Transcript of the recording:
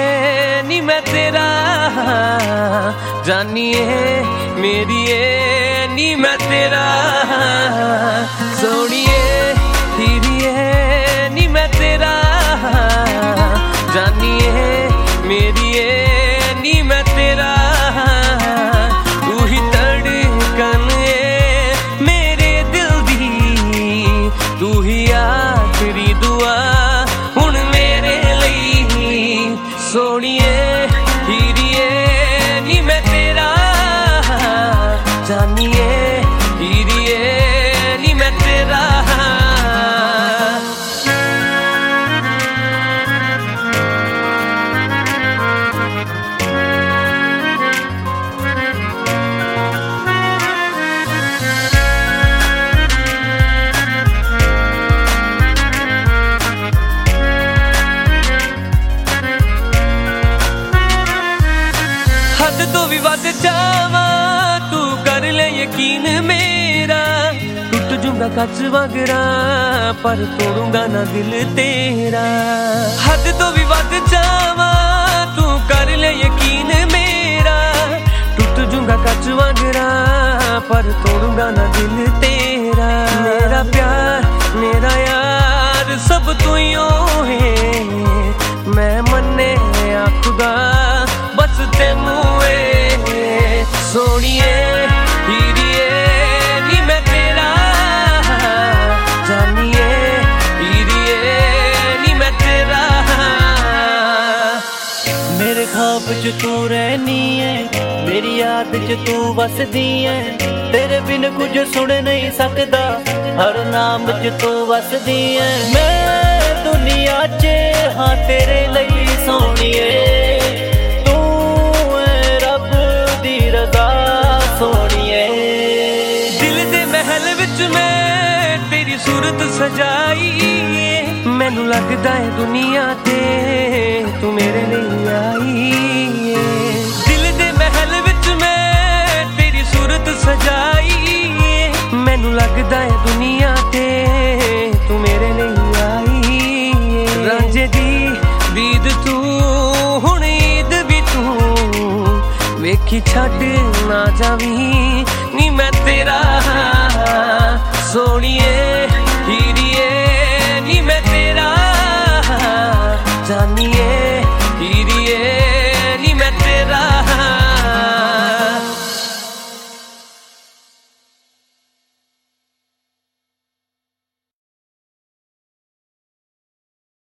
नी मैं तेरा, जानिए मेरिए नी मैं तेरा, सोनिए हीरिए नी मैं तेरा, जानिए मेरिए नी मैं तेरा, तू ही धड़कन है मेरे दिल दी, तू ही आखिरी दुआ हुण मेरे लई, सोनिए हीरिए नी मैं तेरा, जानिए हीरिए नी मैं तेरा। हद तो भी वध जावा तू कर ले यकीन मेरा, टूट जूंगा कच वगरा पर तोड़ूंगा ना दिल तेरा। हद तो भी वध जावा तू कर ले यकीन मेरा, टूट जूंगा कच वगरा पर तोड़ूंगा ना दिल तेरा। मेरा प्यार मेरा यार सब तू ही है, मैं मन्ने आ खुदा बस तेनू सोनिए हीरिए नी मैं तेरा, जानिए हीरिए नी मैं तेरा। मेरे ख्वाब च तू रहनी है, मेरी याद च तू वसदी है, तेरे बिन कुछ सुन नहीं सकदा, हर नाम च तू वसदी है। मैं दुनिया च हाँ तेरे लई सोनिए, तेरी सूरत सजाई मैनू लगदा है दुनिया ते तू मेरे लिए आई, दिल दे महल विच मैं तेरी सूरत सजाई, मैनू लगदा है दुनिया ते तू मेरे लिए आई। रांझे दी दीद तू हुण ईद भी तू, वेखी छड्ड ना जावी